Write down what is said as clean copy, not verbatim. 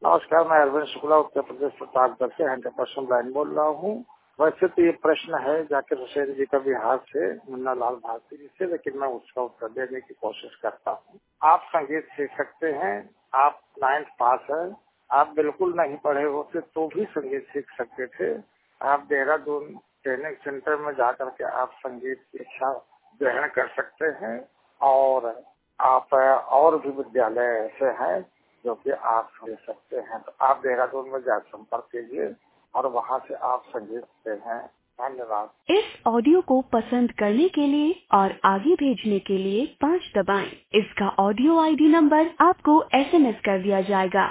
नमस्कार, मैं अरविंद शुक्ला उत्तर प्रदेश प्रतापगढ़ से 100% लाइन बोल रहा हूँ। वैसे तो ये प्रश्न है जाकिर हुसैन जी का बिहार से मुन्ना लाल भारती जी से, लेकिन मैं उसका उत्तर देने की कोशिश करता हूँ। आप संगीत सीख सकते हैं, आप 9th पास है, आप बिल्कुल नहीं पढ़े होते तो भी संगीत सीख सकते थे। आप देहरादून ट्रेनिंग सेंटर में जाकर के आप संगीत की शिक्षा ग्रहण कर सकते हैं और आप और भी विद्यालय ऐसे हैं जो कि आप समझ सकते हैं। तो आप देहरादून में जा संपर्क कीजिए और वहाँ से आप संगीत सीखते हैं। धन्यवाद। इस ऑडियो को पसंद करने के लिए और आगे भेजने के लिए 5 दबाएं। इसका ऑडियो आईडी नंबर आपको SMS कर दिया जाएगा।